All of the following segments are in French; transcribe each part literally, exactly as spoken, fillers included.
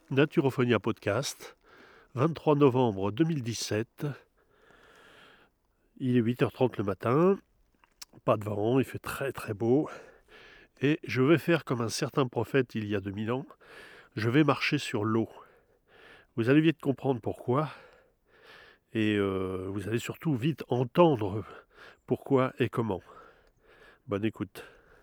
Naturophonia Podcast, vingt-trois novembre deux mille dix-sept. Il est huit heures trente le matin, pas de vent, il fait très très beau. Et je vais faire comme un certain prophète il y a deux mille ans, je vais marcher sur l'eau. Vous allez vite comprendre pourquoi, et euh, vous allez surtout vite entendre pourquoi et comment. Bonne écoute.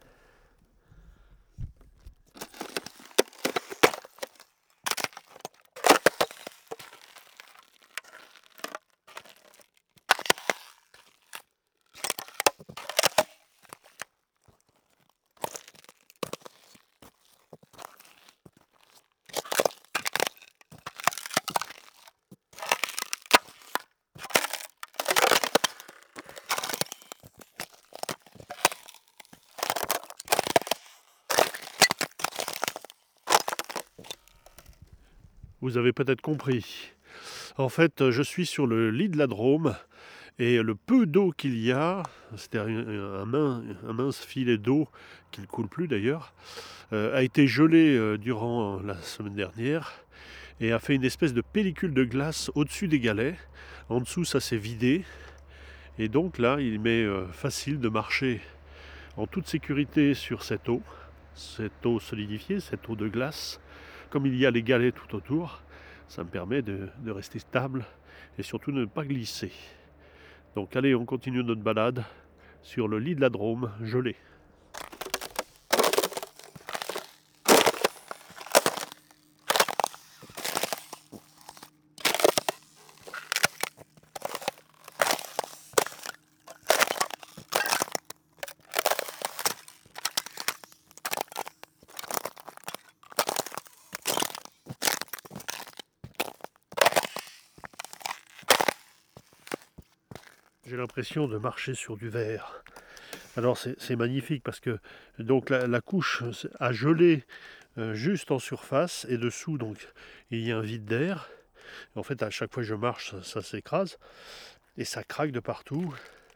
Vous avez peut-être compris. En fait, je suis sur le lit de la Drôme et le peu d'eau qu'il y a, c'est-à-dire un, min- un mince filet d'eau qui ne coule plus d'ailleurs, euh, a été gelé euh, durant la semaine dernière et a fait une espèce de pellicule de glace au-dessus des galets. En dessous, ça s'est vidé et donc là, il m'est euh, facile de marcher en toute sécurité sur cette eau, cette eau solidifiée, cette eau de glace. Comme il y a les galets tout autour, ça me permet de, de rester stable et surtout de ne pas glisser. Donc allez, on continue notre balade sur le lit de la Drôme gelé. J'ai l'impression de marcher sur du verre. Alors c'est, c'est magnifique parce que donc la, la couche a gelé euh, juste en surface et dessous donc il y a un vide d'air. En fait à chaque fois que je marche ça, ça s'écrase et ça craque de partout.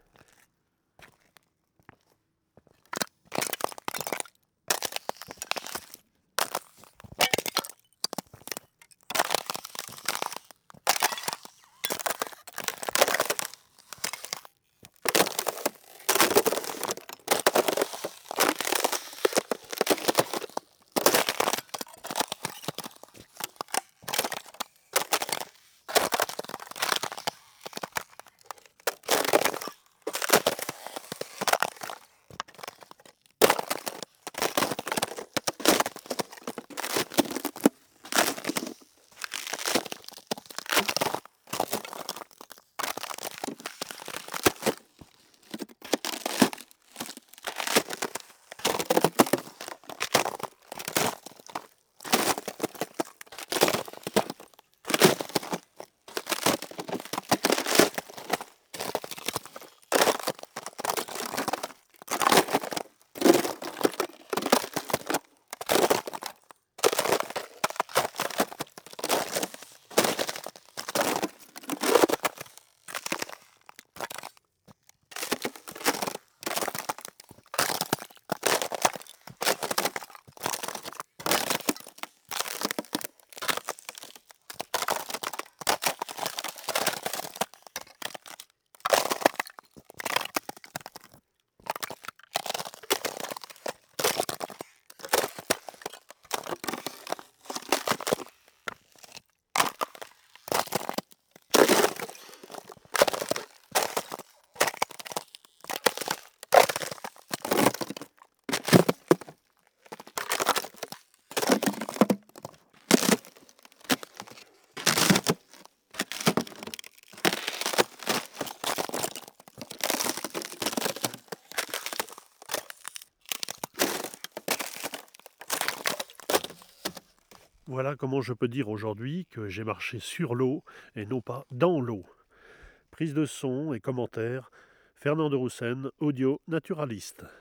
Voilà comment je peux dire aujourd'hui que j'ai marché sur l'eau et non pas dans l'eau. Prise de son et commentaires, Fernand de Roussen, audio naturaliste.